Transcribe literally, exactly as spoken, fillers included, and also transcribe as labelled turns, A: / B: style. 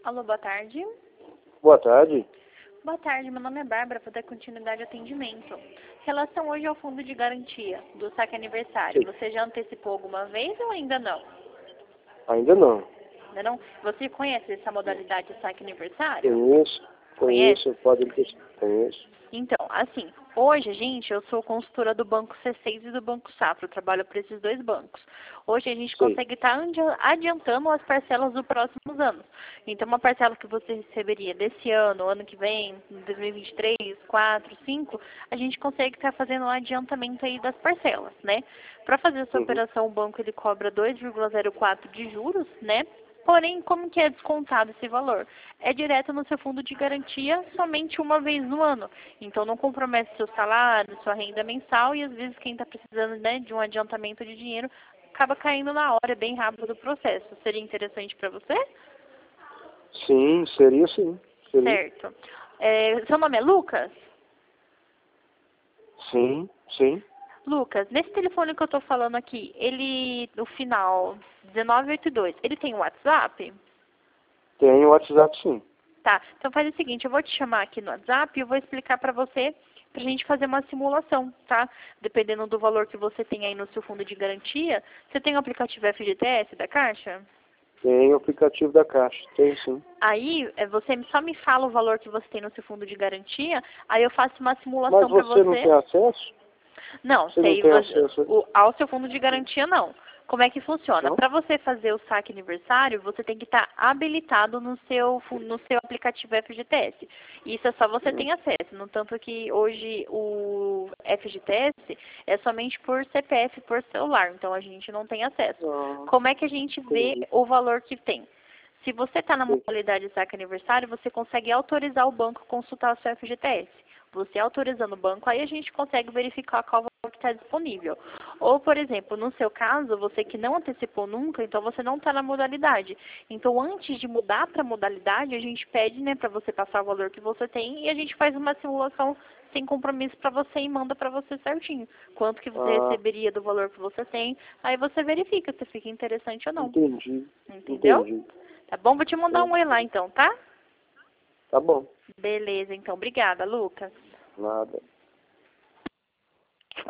A: Alô, boa tarde.
B: Boa tarde.
A: Boa tarde, meu nome é Bárbara, vou dar continuidade ao atendimento. Em relação hoje ao fundo de garantia do saque aniversário,
B: Sim.
A: você já antecipou alguma vez ou ainda não?
B: Ainda não.
A: Ainda não? Você conhece essa modalidade de saque aniversário?
B: Conheço,
A: Conhece?
B: conheço, pode conheço.
A: Então, assim, hoje, gente, eu sou consultora do Banco C seis e do Banco Safra, eu trabalho para esses dois bancos. Hoje a gente
B: Sim.
A: consegue estar adiantando as parcelas dos próximos anos. Então, uma parcela que você receberia desse ano, ano que vem, dois mil e vinte e três, quatro, cinco, a gente consegue estar fazendo um adiantamento aí das parcelas, né? Para fazer essa
B: Uhum.
A: operação, o banco ele cobra dois vírgula zero quatro de juros, né? Porém, como que é descontado esse valor? É direto no seu fundo de garantia somente uma vez no ano. Então, não compromete seu salário, sua renda mensal e, às vezes, quem está precisando, né, de um adiantamento de dinheiro acaba caindo na hora, é bem rápido o processo. Seria interessante para você?
B: Sim, seria sim. Seria.
A: Certo. É, seu nome é Lucas?
B: Sim, sim.
A: Lucas, nesse telefone que eu estou falando aqui, ele, no final, dezenove oitenta e dois, ele tem WhatsApp?
B: Tenho WhatsApp sim.
A: Tá, então faz o seguinte, eu vou te chamar aqui no WhatsApp e eu vou explicar para você, pra gente fazer uma simulação, tá? Dependendo do valor que você tem aí no seu fundo de garantia, você tem o aplicativo F G T S da Caixa?
B: Tenho o aplicativo da Caixa, tenho sim.
A: Aí, é, você só me fala o valor que você tem no seu fundo de garantia, aí eu faço uma
B: Mas
A: simulação para
B: você não
A: você.
B: tem acesso?
A: Não,
B: Você não
A: sei,
B: tem
A: você-
B: acesso?
A: o, ao seu fundo de garantia não. Como é que funciona?
B: Não?
A: Para você fazer o saque aniversário, você tem que estar habilitado no seu, fu- no seu aplicativo F G T S. Isso é só você
B: Hum.
A: tem acesso. No tanto que hoje o F G T S é somente por C P F, por celular. Então a gente não tem acesso.
B: Ah,
A: Como é que a gente vê
B: entendi.
A: o valor que tem? Se você está na
B: Sim.
A: modalidade de saque aniversário, você consegue autorizar o banco a consultar o seu F G T S. Você autorizando o banco, aí a gente consegue verificar qual valor que está disponível. Ou, por exemplo, no seu caso, você que não antecipou nunca, então você não está na modalidade. Então, antes de mudar para a modalidade, a gente pede, né, para você passar o valor que você tem e a gente faz uma simulação sem compromisso para você e manda para você certinho. Quanto que você
B: Ah,
A: receberia do valor que você tem, aí você verifica se fica interessante ou não.
B: entendi.
A: Entendeu?
B: Entendi.
A: Tá bom? Vou te mandar
B: É,
A: um oi lá então, tá?
B: tá bom.
A: Beleza, então. Obrigada, Lucas.
B: Nada.